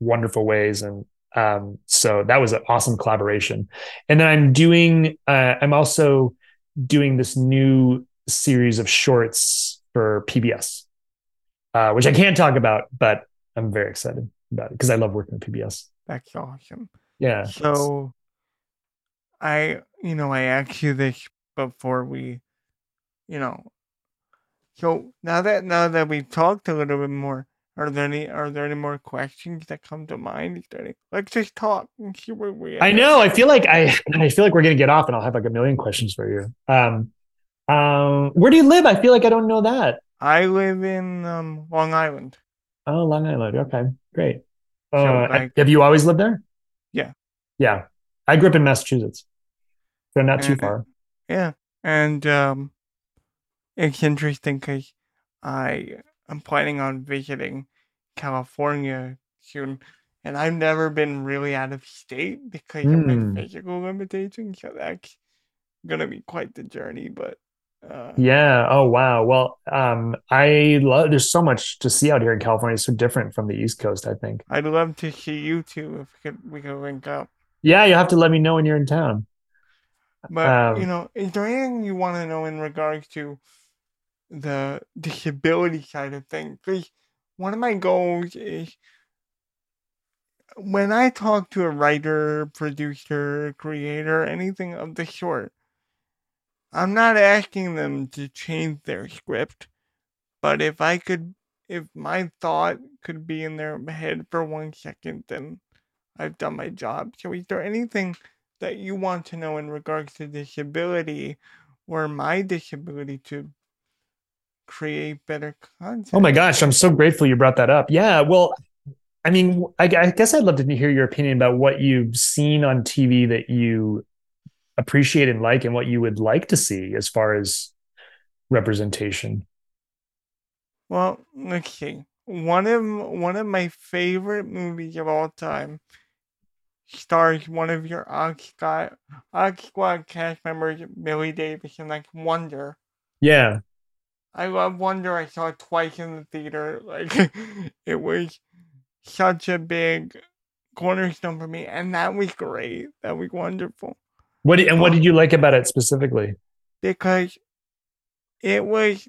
wonderful ways. And um, so that was an awesome collaboration. And then I'm doing, uh, I'm also doing this new series of shorts for P B S, uh, which I can't talk about, but I'm very excited about it because I love working with P B S. That's awesome. Yeah. So, I, you know, I asked you this before we, you know, so now that now that we've talked a little bit more, are there any are there any more questions that come to mind? Is there any, let's just talk and see where we end I up. know. I feel like I, I feel like we're gonna get off, and I'll have like a million questions for you. Um, um, where do you live? I feel like I don't know that. I live in um, Long Island. Oh, Long Island. Okay, great. So, Uh, like, have you always lived there? Yeah. Yeah. I grew up in Massachusetts, so not too And- far. yeah, and um, it's interesting because I am planning on visiting California soon, and I've never been really out of state because of my Hmm. physical limitations. So that's gonna be quite the journey. But uh, Yeah. Oh, wow. Well, um, I love. There's so much to see out here in California. It's so different from the East Coast, I think. I'd love to see you too if we could, we could link up. Yeah, you have to let me know when you're in town. But you Um, know, is there anything you want to know in regards to the disability side of things? Because one of my goals is when I talk to a writer, producer, creator, anything of the sort, I'm not asking them to change their script, but if I could, if my thought could be in their head for one second, then I've done my job. So, is there anything that you want to know in regards to disability or my disability to create better content? oh my gosh, I'm so grateful you brought that up. Yeah. Well, I mean, I, I guess I'd love to hear your opinion about what you've seen on T V that you appreciate and like, and what you would like to see as far as representation. Well, let's see. One of one of my favorite movies of all time stars one of your Ox Squad, Ox Squad cast members, Billy Davis, and like Wonder. Yeah. I love Wonder. I saw it twice in the theater. Like it was such a big cornerstone for me, and that was great. That was wonderful What did, and what did you like about it specifically? because it was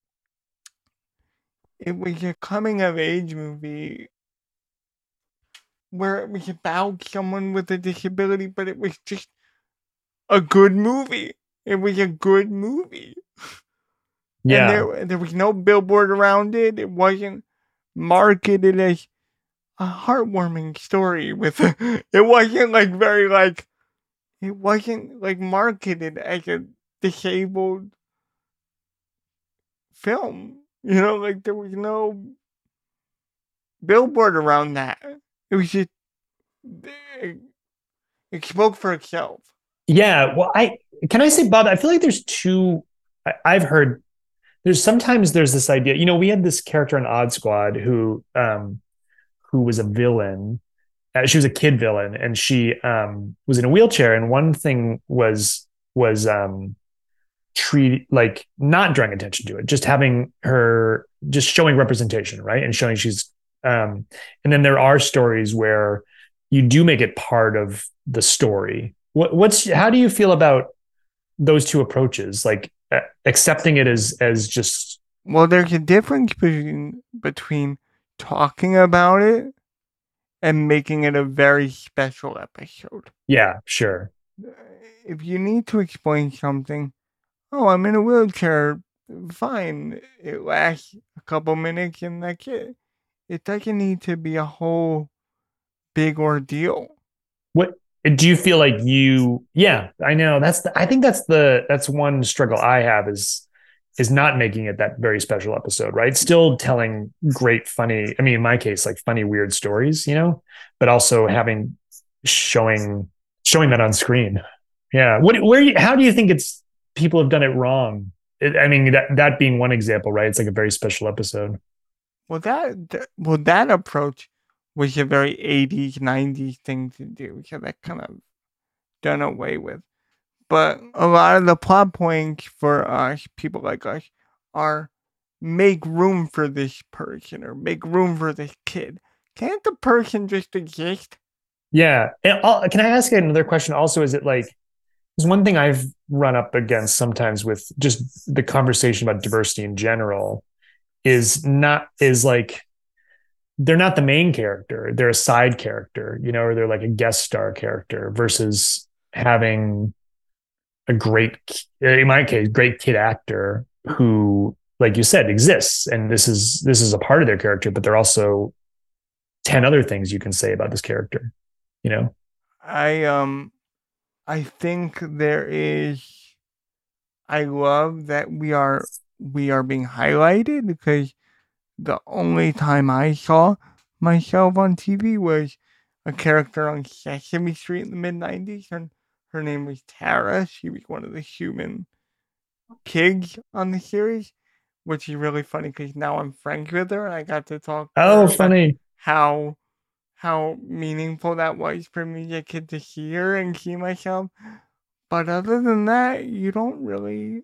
it was a coming of age movie where it was about someone with a disability, but it was just a good movie. It was a good movie. Yeah. And there, there was no billboard around it. It wasn't marketed as a heartwarming story with a, it wasn't like very like it wasn't like marketed as a disabled film. You know, like there was no billboard around that. It was just it, it spoke for itself. Yeah. Well, I can I say, Bob, I feel like there's two. I, I've heard there's sometimes there's this idea. You know, we had this character in Odd Squad who um who was a villain. Uh, she was a kid villain, and she um was in a wheelchair. And one thing was was um treat like not drawing attention to it, just having her just showing representation, right, and showing she's um and then there are stories where you do make it part of the story. What, what's how do you feel about those two approaches, like uh, accepting it as as just Well, there's a difference between between talking about it and making it a very special episode. yeah, sure, If you need to explain something, oh, I'm in a wheelchair, fine. It lasts a couple minutes and that's it. It doesn't need to be a whole big ordeal. what do you feel like you yeah, I know that's the, I think that's the that's one struggle I have is is not making it that very special episode, right? Still telling great funny, I mean in my case like funny weird stories, you know, but also having showing showing that on screen. Yeah. What where you, how do you think it's people have done it wrong? It, I mean that that being one example, right? It's like a very special episode. Well, that, that well that approach was a very eighties, nineties thing to do, so that kind of done away with. But a lot of the plot points for us, people like us, are make room for this person or make room for this kid. can't the person just exist? Yeah. And, uh, can I ask you another question also? Is it like, there's one thing I've run up against sometimes with just the conversation about diversity in general is not, is like, they're not the main character. They're a side character, you know, or they're like a guest star character versus having a great, in my case, great kid actor who, like you said, exists. And this is, this is a part of their character, but there are also ten other things you can say about this character, you know? I, um, I think there is, I love that we are, we are being highlighted because the only time I saw myself on T V was a character on Sesame Street in the mid nineties, and her name was Tara. She was one of the human kids on the series, which is really funny because now I'm friends with her and I got to talk to her Oh, about funny. how how meaningful that was for me as a kid to see her and see myself. But other than that, you don't really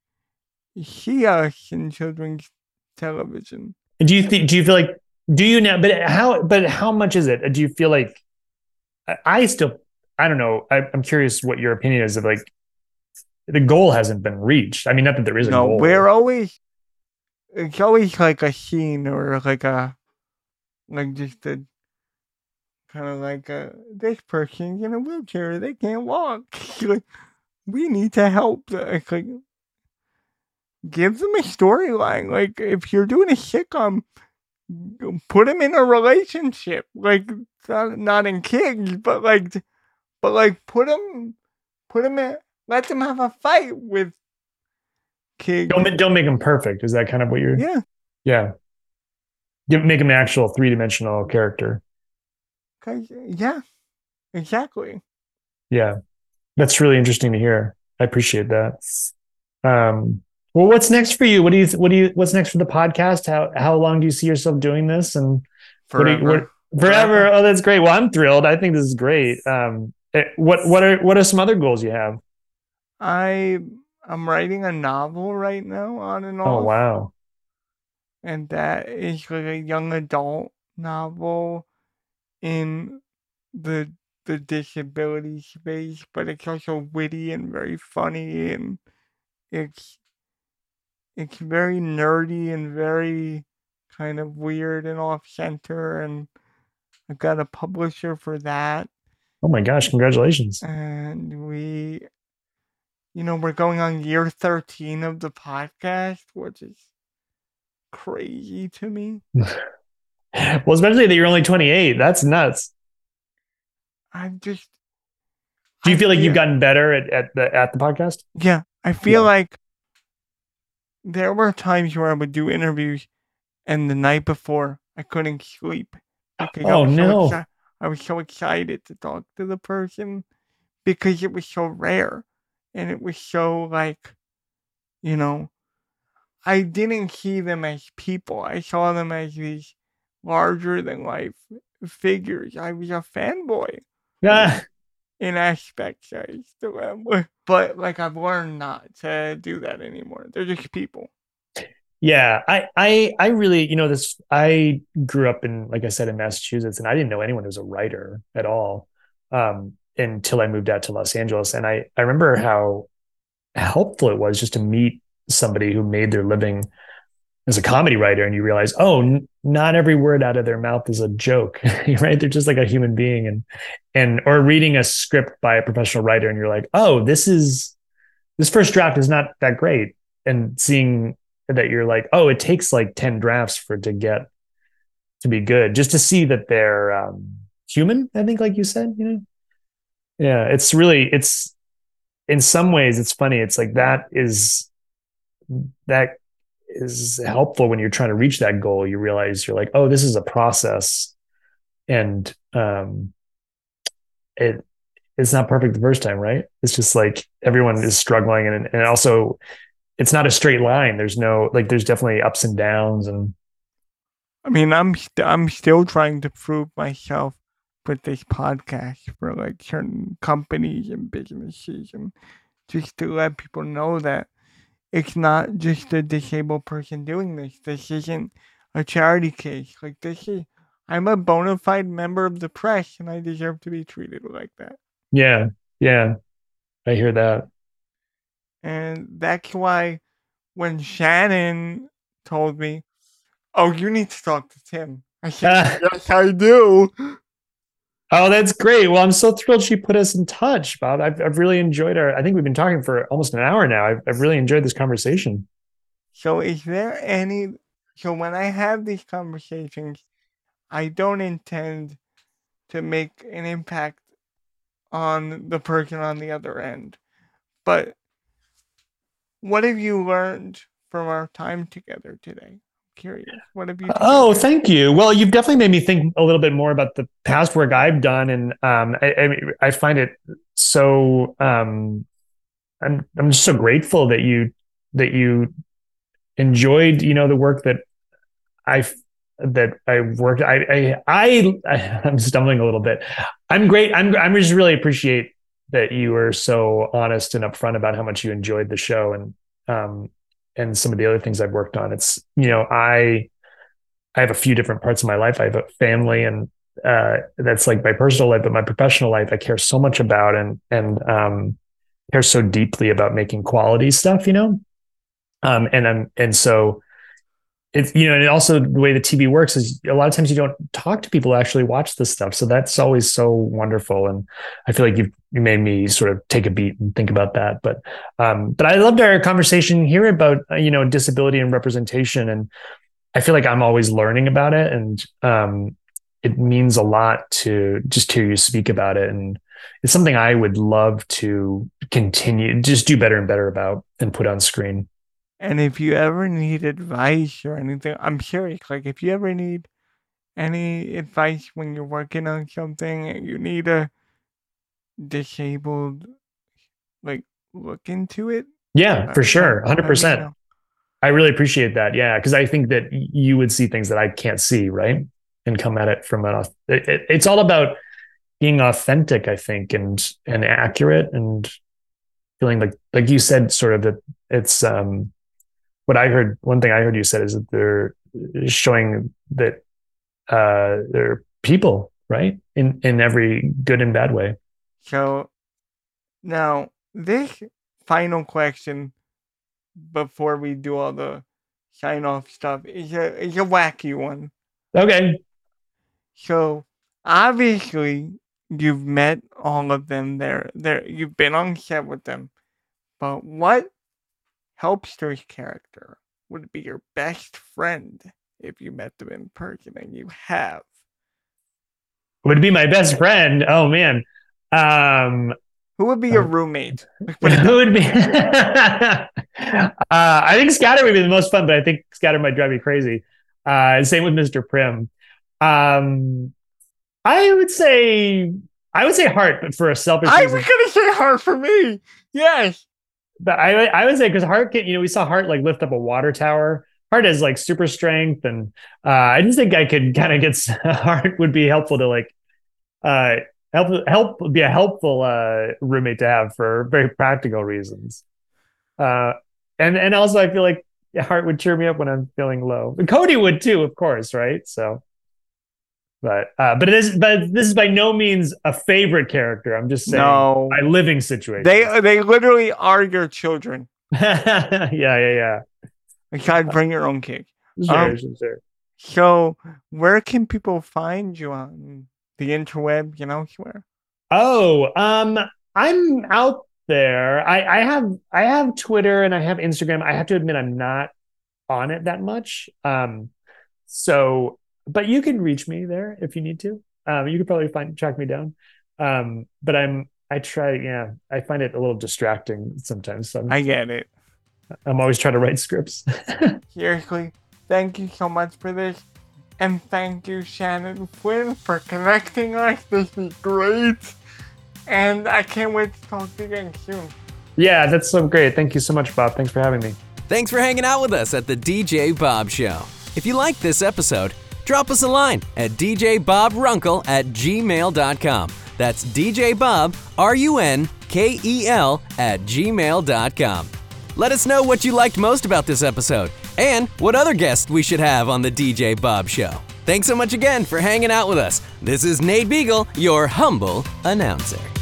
see us in children's television. Do you think, do you feel like, do you now, but how, but how much is it? Do you feel like, I, I still, I don't know. I, I'm curious what your opinion is of like, the goal hasn't been reached. I mean, not that there is a No, goal. we're always, it's always like a scene or like a, like just a, kind of like a, this person's in a wheelchair, they can't walk. Like, we need to help. It's like, give them a storyline. Like, if you're doing a sitcom, put them in a relationship. Like, not, not in kids, but like, but like, put them, put them in, let them have a fight with kids. Don't, don't make them perfect. Is that kind of what you're, Yeah. yeah. Give, make them an actual three dimensional character. Cause, yeah, exactly. Yeah. That's really interesting to hear. I appreciate that. Um, well, what's next for you? What do you, what do you, what's next for the podcast? How, how long do you see yourself doing this? And what do you, Forever. what, forever. Forever. Oh, that's great. Well, I'm thrilled. I think this is great. Um, eh, what, what are, what are some other goals you have? I, I'm writing a novel right now on and off. Oh, wow. And that is like a young adult novel in the the disability space, but it's also witty and very funny, and it's it's very nerdy and very kind of weird and off center, and I've got a publisher for that. Oh my gosh, congratulations. And we, you know, we're going on year thirteen of the podcast, which is crazy to me. Well, especially that you're only twenty-eight. That's nuts. I'm just. Do you I feel like you've gotten better at, at the at the podcast? Yeah, I feel Yeah. like there were times where I would do interviews, and the night before I couldn't sleep because I Oh, was so no. exci- I was so excited to talk to the person because it was so rare, and it was so like, you know, I didn't see them as people. I saw them as these larger than life figures. I was a fanboy Yeah. in aspects. I still am, but like I've learned not to do that anymore. They're just people. Yeah, I, I, I really, you know, this. I grew up in, like I said, in Massachusetts, and I didn't know anyone who was a writer at all um, until I moved out to Los Angeles. And I, I remember how helpful it was just to meet somebody who made their living as a comedy writer, and you realize, oh, n- not every word out of their mouth is a joke, right? They're just like a human being, and and or reading a script by a professional writer, and you're like, oh, this is this first draft is not that great, and seeing that you're like, oh, it takes like ten drafts for it to get to be good, just to see that they're um, human. I think, like you said, you know, yeah, it's really, it's in some ways, it's funny. It's like that is that is helpful when you're trying to reach that goal. You realize you're like, oh, this is a process, and um, it it's not perfect the first time, right? It's just like everyone is struggling, and and also it's not a straight line. There's no, like, there's definitely ups and downs. And I mean, I'm st- I'm still trying to prove myself with this podcast for like certain companies and businesses, and just to let people know that it's not just a disabled person doing this. This isn't a charity case. Like, this is I'm a bona fide member of the press and I deserve to be treated like that. Yeah, yeah, I hear that. And that's why when Shannon told me, "Oh, you need to talk to Tim," I said, "Yes, I do." Oh, that's great. Well, I'm so thrilled she put us in touch, Bob. I've, I've really enjoyed our, I think we've been talking for almost an hour now. I've, I've really enjoyed this conversation. So is there any, so when I have these conversations, I don't intend to make an impact on the person on the other end. But what have you learned from our time together today? Curious. What have you? Oh, together? thank you. Well, you've definitely made me think a little bit more about the past work I've done, and um, I, I, I find it so. Um, I'm I'm just so grateful that you that you enjoyed, you know, the work that I that I worked. I I I I'm stumbling a little bit. I'm great. I'm I'm just really appreciate that you were so honest and upfront about how much you enjoyed the show, and um and some of the other things I've worked on. It's, you know, I I have a few different parts of my life. I have a family, and uh, that's like my personal life, but my professional life, I care so much about, and and um, care so deeply about making quality stuff, you know. Um, and I'm and so it's, you know, and also the way the T V works is a lot of times you don't talk to people who actually watch this stuff. So that's always so wonderful. And I feel like you've you made me sort of take a beat and think about that. But um, but I loved our conversation here about, you know, disability and representation. And I feel like I'm always learning about it. And um, it means a lot to just hear you speak about it. And it's something I would love to continue, just do better and better about and put on screen. And if you ever need advice or anything, I'm serious. Like if you ever need any advice when you're working on something and you need a disabled, like, look into it. Yeah, for uh, sure. let- one hundred let me percent. know. I really appreciate that. Yeah. Cause I think that you would see things that I can't see. Right. And come at it from an, auth- it, it, it's all about being authentic, I think, and, and accurate, and feeling like, like you said, sort of that it's, um, what I heard, one thing I heard you said is that they're showing that uh, they're people, right? In in every good and bad way. So now this final question before we do all the sign off stuff is a is a wacky one. Okay. So obviously you've met all of them there. There you've been on set with them. But what Helpster's character would be your best friend if you met them in person, and you have? Would be my best friend. Oh man. Um Who would be your roommate? Like, what who would be uh I think Scatter would be the most fun, but I think Scatter might drive me crazy. Uh same with Mister Prim. Um I would say I would say Hart, but for a selfish I reason. was gonna say Hart for me. Yes. But I I would say because Hart can, you know, we saw Hart like lift up a water tower. Hart has like super strength, and uh, I just think I could kind of get Hart would be helpful to like uh, help help be a helpful uh, roommate to have for very practical reasons. Uh, and and also I feel like Hart would cheer me up when I'm feeling low. And Cody would too, of course, right? So. But uh, but it is but this is by no means a favorite character. I'm just saying No. my living situation. They they literally are your children. yeah, yeah, yeah. Besides, bring your own cake. Sure, Um, sure, sure. So where can people find you on the interweb, you know, where? Oh, um, I'm out there. I, I have I have Twitter and I have Instagram. I have to admit I'm not on it that much. Um, so but you can reach me there if you need to. Um, you could probably find track me down. Um, but I'm I try, yeah, I find it a little distracting sometimes. So I'm, I get it. I'm always trying to write scripts. Seriously, thank you so much for this. And thank you, Shannon Flynn, for connecting us. This is great. And I can't wait to talk to you again soon. Yeah, that's so great. Thank you so much, Bob. Thanks for having me. Thanks for hanging out with us at the D J Bob Show. If you liked this episode, drop us a line at d j bob runkle at gmail dot com. That's D J Bob, R U N K E L, at gmail dot com. Let us know what you liked most about this episode and what other guests we should have on the D J Bob Show. Thanks so much again for hanging out with us. This is Nate Beagle, your humble announcer.